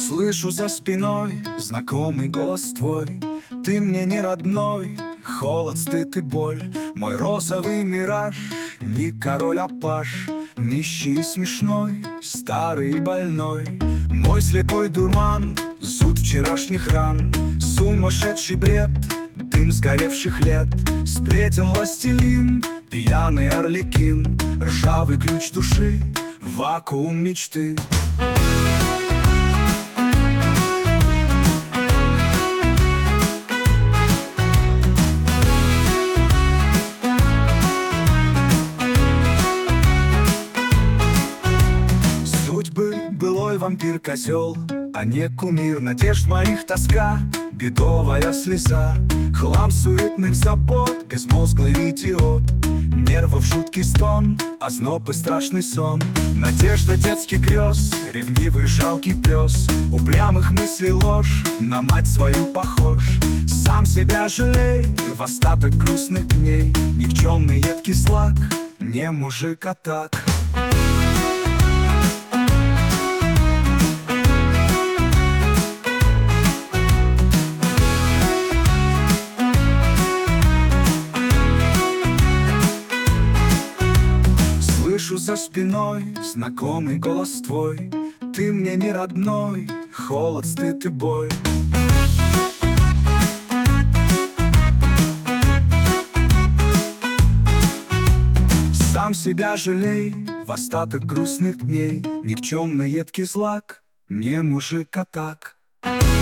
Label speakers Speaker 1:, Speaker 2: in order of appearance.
Speaker 1: Слышу за спиной знакомый голос твой. Ты мне не родной, холод, стыд и боль. Мой розовый мираж, не король, а паж. Нищий и смешной, старый и больной. Мой слепой дурман, зуд вчерашних ран. Сумасшедший бред, дым сгоревших лет. Сплетен властелин, пьяный арлекин. Ржавый ключ души, вакуум мечты. Былой вампир-козел, а не кумир надежд моих тоска, бедовая слеза. Хлам суетных забот, безмозглый идиот. Нервов жуткий стон, озноб и страшный сон. Надежда детских грез, ревнивый жалкий пес. Упрямых мыслей ложь, на мать свою похож. Сам себя жалей, в остаток грустных дней. Никчемный едкий слаг, не мужик, а так. Слышу за спиной знакомый голос твой. Ты мне не родной, холод, стыд и боль. Сам себя жалей, в остаток грустных дней. Никчемный едкий злак, не мужик, а так.